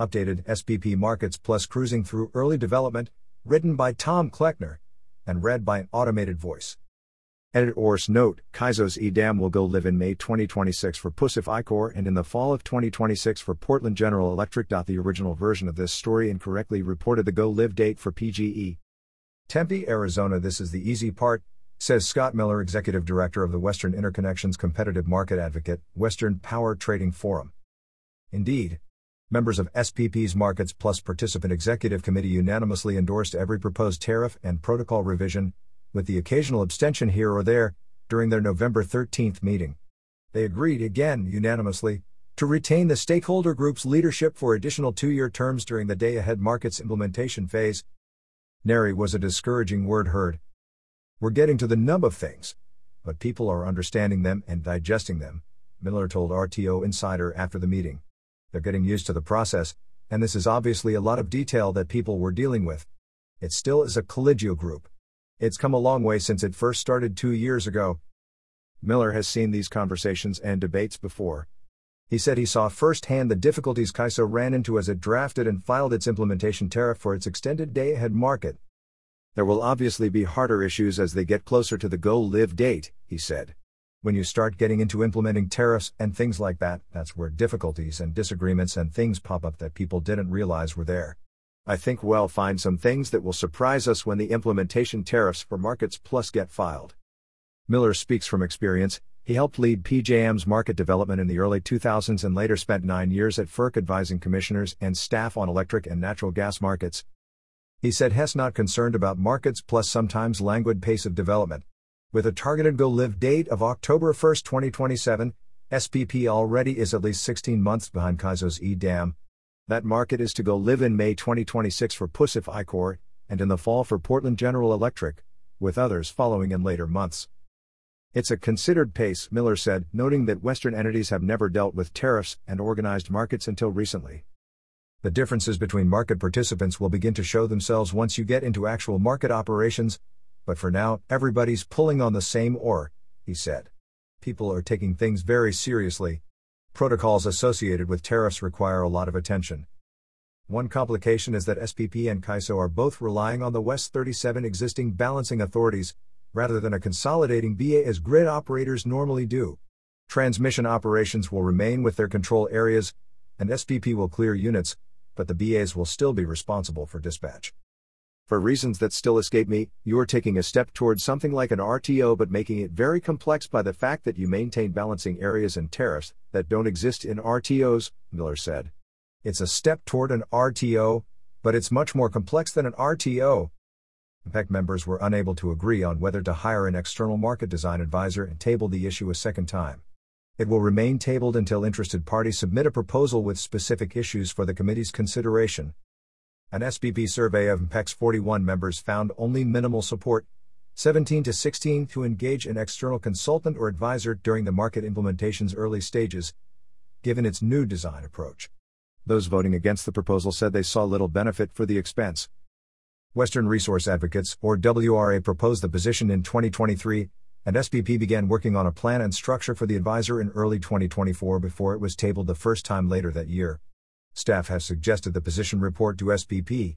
Updated SPP Markets Plus Cruising Through Early Development, written by Tom Kleckner, and read by an automated voice. Editor's note: CAISO's EDAM will go live in May 2026 for PUSIF ICOR and in the fall of 2026 for Portland General Electric. The original version of this story incorrectly reported the go-live date for PGE. Tempe, Arizona. This is the easy part, says Scott Miller, Executive Director of the Western Interconnections Competitive Market Advocate, Western Power Trading Forum. Indeed, members of SPP's Markets Plus Participant Executive Committee unanimously endorsed every proposed tariff and protocol revision, with the occasional abstention here or there, during their November 13 meeting. They agreed again, unanimously, to retain the stakeholder group's leadership for additional 2-year terms during the day-ahead markets implementation phase. Nary was a discouraging word heard. We're getting to the nub of things, but people are understanding them and digesting them, Miller told RTO Insider after the meeting. They're getting used to the process, and this is obviously a lot of detail that people were dealing with. It still is a collegial group. It's come a long way since it first started 2 years ago. Miller has seen these conversations and debates before. He said he saw firsthand the difficulties CAISO ran into as it drafted and filed its implementation tariff for its extended day-ahead market. There will obviously be harder issues as they get closer to the go-live date, he said. When you start getting into implementing tariffs and things like that, that's where difficulties and disagreements and things pop up that people didn't realize were there. I think we'll find some things that will surprise us when the implementation tariffs for Markets Plus get filed. Miller speaks from experience. He helped lead PJM's market development in the early 2000s and later spent 9 years at FERC advising commissioners and staff on electric and natural gas markets. He said he's not concerned about Markets Plus' sometimes languid pace of development. With a targeted go-live date of October 1, 2027, SPP already is at least 16 months behind CAISO's EDAM. That market is to go live in May 2026 for PUSIF ICOR, and in the fall for Portland General Electric, with others following in later months. It's a considered pace, Miller said, noting that Western entities have never dealt with tariffs and organized markets until recently. The differences between market participants will begin to show themselves once you get into actual market operations, but for now, everybody's pulling on the same oar, he said. People are taking things very seriously. Protocols associated with tariffs require a lot of attention. One complication is that SPP and CAISO are both relying on the West 37 existing balancing authorities, rather than a consolidating BA as grid operators normally do. Transmission operations will remain with their control areas, and SPP will clear units, but the BAs will still be responsible for dispatch. For reasons that still escape me, you are taking a step towards something like an RTO but making it very complex by the fact that you maintain balancing areas and tariffs that don't exist in RTOs, Miller said. It's a step toward an RTO, but it's much more complex than an RTO. MPEC members were unable to agree on whether to hire an external market design advisor and tabled the issue a second time. It will remain tabled until interested parties submit a proposal with specific issues for the committee's consideration. An SPP survey of MPEC's 41 members found only minimal support, 17 to 16, to engage an external consultant or advisor during the market implementation's early stages, given its new design approach. Those voting against the proposal said they saw little benefit for the expense. Western Resource Advocates, or WRA, proposed the position in 2023, and SPP began working on a plan and structure for the advisor in early 2024 before it was tabled the first time later that year. Staff has suggested the position report to SPP.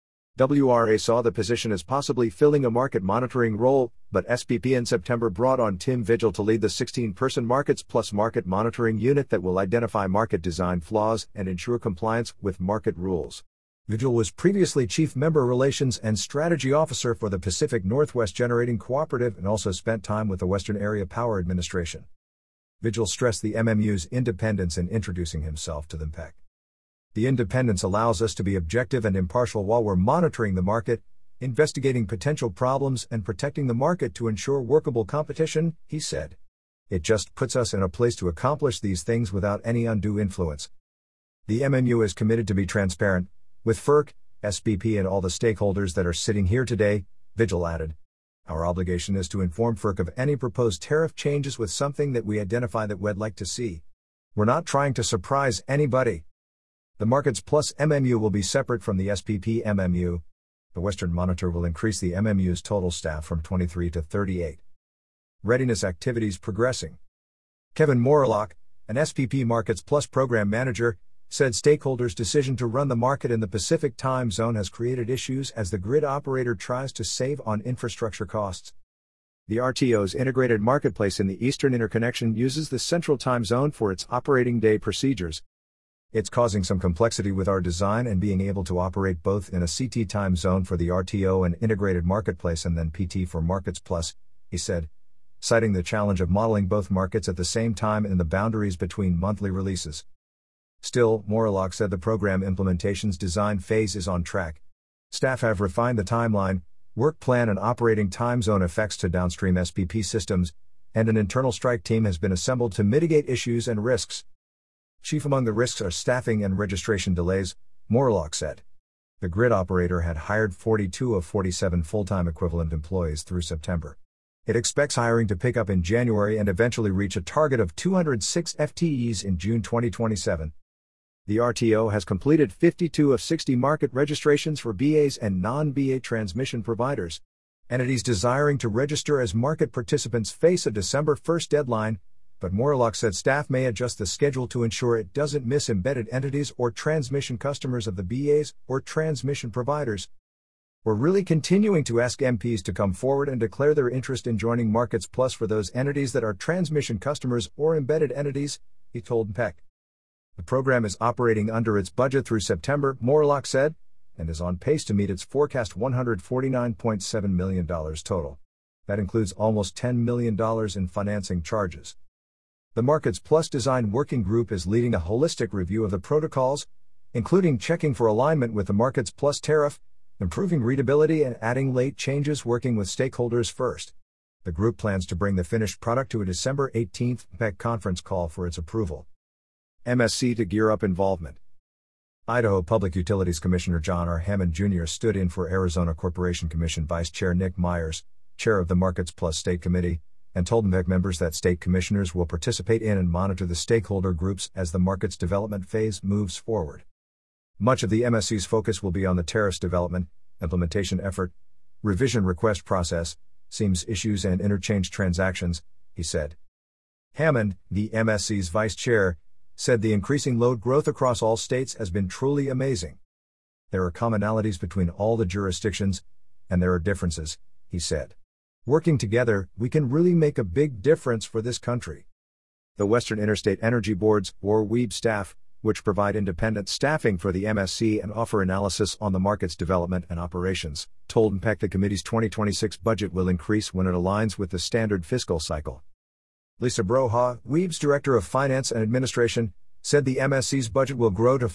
WRA saw the position as possibly filling a market monitoring role, but SPP in September brought on Tim Vigil to lead the 16-person Markets Plus market monitoring unit that will identify market design flaws and ensure compliance with market rules. Vigil was previously Chief Member Relations and Strategy Officer for the Pacific Northwest Generating Cooperative and also spent time with the Western Area Power Administration. Vigil stressed the MMU's independence in introducing himself to the MPEC. The independence allows us to be objective and impartial while we're monitoring the market, investigating potential problems and protecting the market to ensure workable competition, he said. It just puts us in a place to accomplish these things without any undue influence. The MMU is committed to be transparent, with FERC, SPP and all the stakeholders that are sitting here today, Vigil added. Our obligation is to inform FERC of any proposed tariff changes with something that we identify that we'd like to see. We're not trying to surprise anybody. The Markets Plus MMU will be separate from the SPP MMU. The Western Monitor will increase the MMU's total staff from 23 to 38. Readiness activities progressing. Kevin Morlock, an SPP Markets Plus program manager, said stakeholders' decision to run the market in the Pacific time zone has created issues as the grid operator tries to save on infrastructure costs. The RTO's integrated marketplace in the Eastern Interconnection uses the Central Time Zone for its operating day procedures. It's causing some complexity with our design and being able to operate both in a CT time zone for the RTO and integrated marketplace and then PT for Markets Plus, he said, citing the challenge of modeling both markets at the same time and the boundaries between monthly releases. Still, Morlock said the program implementation's design phase is on track. Staff have refined the timeline, work plan and operating time zone effects to downstream SPP systems, and an internal strike team has been assembled to mitigate issues and risks. Chief among the risks are staffing and registration delays, Morlock said. The grid operator had hired 42 of 47 full-time equivalent employees through September. It expects hiring to pick up in January and eventually reach a target of 206 FTEs in June 2027. The RTO has completed 52 of 60 market registrations for BAs and non-BA transmission providers. Entities desiring to register as market participants face a December 1 deadline, but Morlock said staff may adjust the schedule to ensure it doesn't miss embedded entities or transmission customers of the BAs or transmission providers. We're really continuing to ask MPs to come forward and declare their interest in joining Markets Plus for those entities that are transmission customers or embedded entities, he told MPEC. The program is operating under its budget through September, Morlock said, and is on pace to meet its forecast $149.7 million total. That includes almost $10 million in financing charges. The Markets Plus Design Working Group is leading a holistic review of the protocols, including checking for alignment with the Markets Plus tariff, improving readability and adding late changes working with stakeholders first. The group plans to bring the finished product to a December 18 MPEC conference call for its approval. MSC to gear up involvement. Idaho Public Utilities Commissioner John R. Hammond Jr. stood in for Arizona Corporation Commission Vice Chair Nick Myers, chair of the Markets Plus State Committee, and told MPEC members that state commissioners will participate in and monitor the stakeholder groups as the market's development phase moves forward. Much of the MSC's focus will be on the tariffs development, implementation effort, revision request process, seams issues and interchange transactions, he said. Hammond, the MSC's vice chair, said the increasing load growth across all states has been truly amazing. There are commonalities between all the jurisdictions, and there are differences, he said. Working together, we can really make a big difference for this country. The Western Interstate Energy Boards, or WEB staff, which provide independent staffing for the MSC and offer analysis on the market's development and operations, told MPEC the committee's 2026 budget will increase when it aligns with the standard fiscal cycle. Lisa Broha, WEB's Director of Finance and Administration, said the MSC's budget will grow to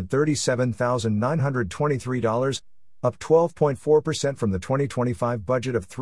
$437,923, up 12.4% from the 2025 budget of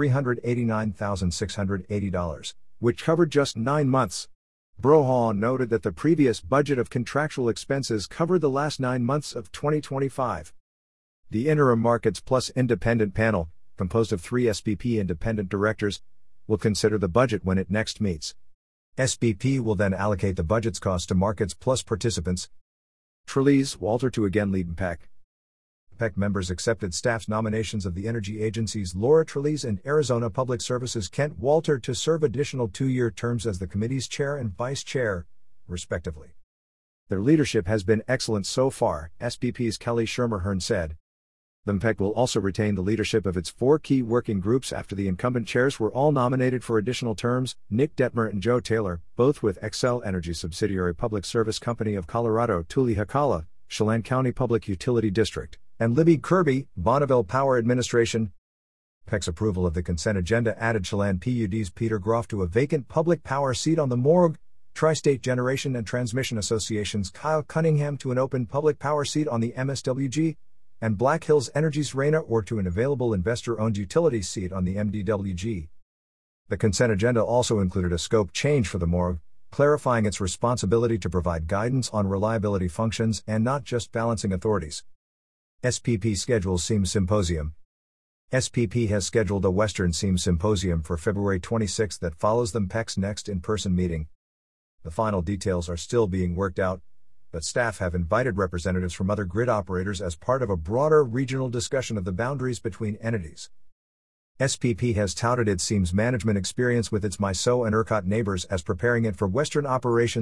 $389,680, which covered just 9 months. Broha noted that the previous budget of contractual expenses covered the last 9 months of 2025. The Interim Markets Plus Independent Panel, composed of 3 SPP independent directors, will consider the budget when it next meets. SPP will then allocate the budget's cost to Markets Plus participants. Trelease Walter to again lead MPEC. MPEC members accepted staff's nominations of the energy agencies Laura Trelease and Arizona Public Services Kent Walter to serve additional 2-year terms as the committee's chair and vice chair, respectively. Their leadership has been excellent so far, SPP's Kelly Schermerhorn said. The MPEC will also retain the leadership of its 4 key working groups after the incumbent chairs were all nominated for additional terms, Nick Detmer and Joe Taylor, both with Xcel Energy subsidiary Public Service Company of Colorado Tuli-Hekala, Chelan County Public Utility District, and Libby Kirby, Bonneville Power Administration. MPEC's approval of the consent agenda added Chelan PUD's Peter Groff to a vacant public power seat on the Morgue, Tri-State Generation and Transmission Association's Kyle Cunningham to an open public power seat on the MSWG, and Black Hills Energy's Reyna Orr to an available investor-owned utilities seat on the MDWG. The consent agenda also included a scope change for the Morgue, clarifying its responsibility to provide guidance on reliability functions and not just balancing authorities. SPP schedules SEAM Symposium. SPP has scheduled a Western SEAM Symposium for February 26 that follows the MPEC's next in-person meeting. The final details are still being worked out, but staff have invited representatives from other grid operators as part of a broader regional discussion of the boundaries between entities. SPP has touted its SEAM's management experience with its MISO and ERCOT neighbors as preparing it for Western operations,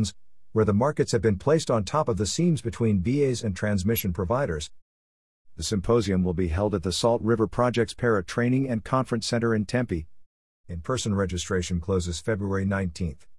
where the markets have been placed on top of the seams between BAs and transmission providers. The symposium will be held at the Salt River Project's Para Training and Conference Center in Tempe. In-person registration closes February 19.